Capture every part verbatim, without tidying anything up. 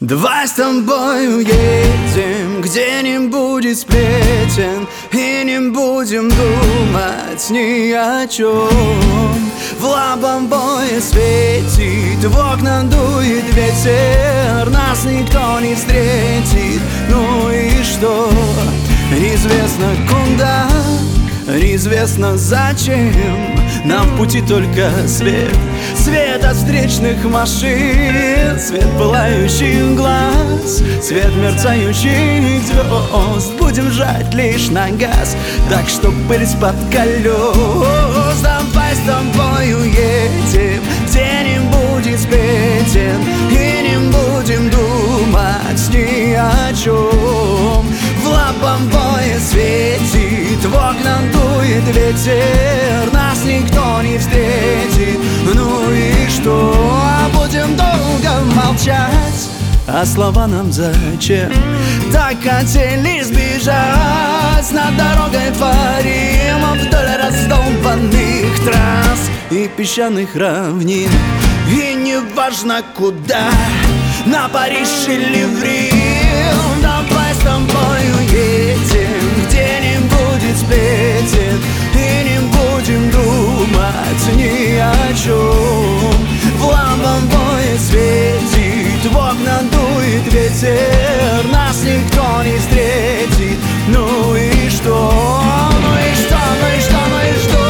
Давай с тобой уедем, где не будет сплетен, и не будем думать ни о чем. В лобовое светит, в окна дует ветер, нас никто не встретит. Ну и что? Неизвестно куда, неизвестно зачем. Нам в пути только свет, свет от встречных машин, свет пылающих глаз, свет мерцающих звезд. Будем жать лишь на газ, так что пыль из-под колес. Давай с тобой уедем, где не будет сплетен, и не будем думать ни о чем. В лобовое светит, в окна дует ветер, нас никто не встретит. Ну и что? Будем долго молчать, а слова нам зачем? Так хотели сбежать, над дорогой творим вдоль раздолбанных трасс и песчаных равнин. И не важно куда, на Париж или в Рим. Давай с тобой уедем, где не будет сплетен, и не будем думать ни о чем. В лобовое светит, в окна дует ветер, нас никто не встретит. Ну и что? Ну и что? Ну и что? Ну и что?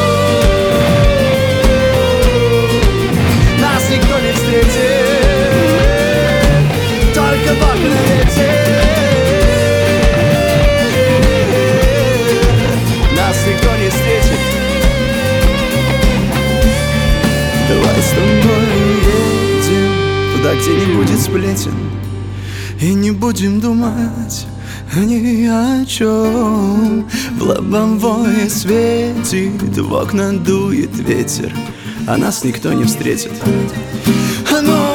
Нас никто не встретит, только в окна ветер. Нас никто не встретит. Давай с тобой уедем туда, где не будет сплетен, и не будем думать ни о чем. В лобовое светит, в окна дует ветер, а нас никто не встретит. Ну